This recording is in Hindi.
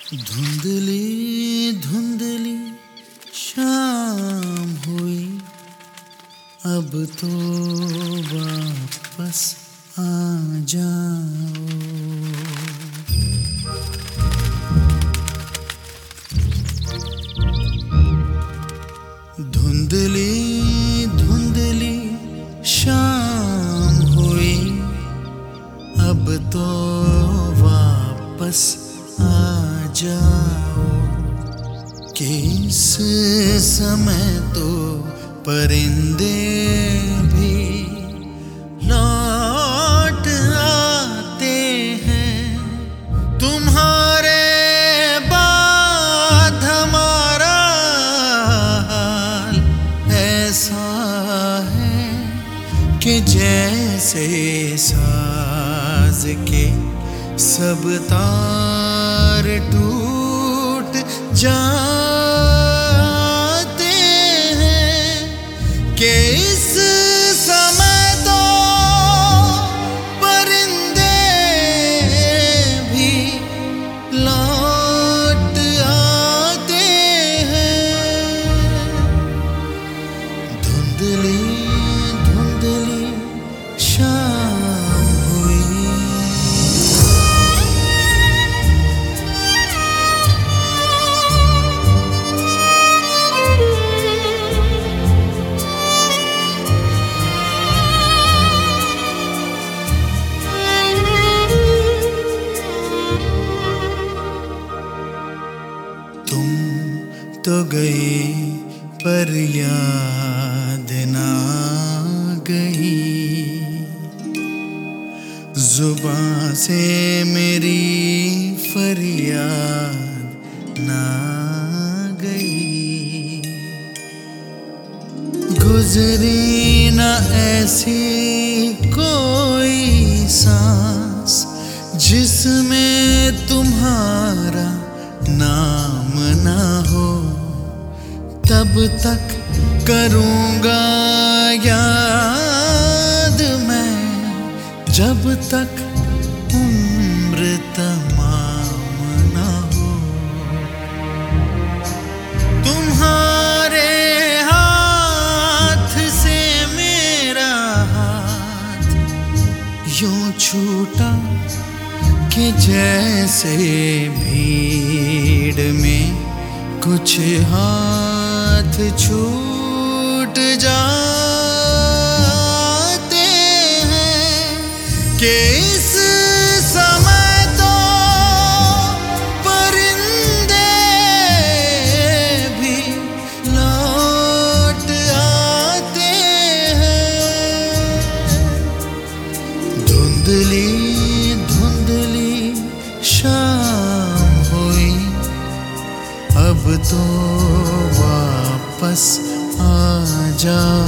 धुंधली धुंधली शाम हुई, अब तो वापस आ जाओ। धुंधली धुंधली शाम हुई, अब तो वापस आ जाओ। किस समय तो परिंदे भी लौट आते हैं, तुम्हारे बाद हमारा हाल ऐसा है कि जैसे साज के सब तार टूट जाते हैं। कि इस समय तो परिंदे भी लौट आते हैं। धुंधली धुंधली शाम हुई। तुम तो गई पर याद ना गई, जुबां से मेरी फरियाद ना गई। गुजरी ना ऐसी कोई सांस जिसमें तुम्हारा नाम ना हो। तब तक करूँगा याद मैं, जब तक उम्र तमाम ना हो। तुम्हारे हाथ से मेरा हाथ यूं छूटा कि जैसे भीड़ में कुछ हाथ छूट जाते हैं। कि इस समय तो परिंदे भी लौट आते हैं। धुंधली धुंधली शाम हुई, अब तो वापस आ जाओ।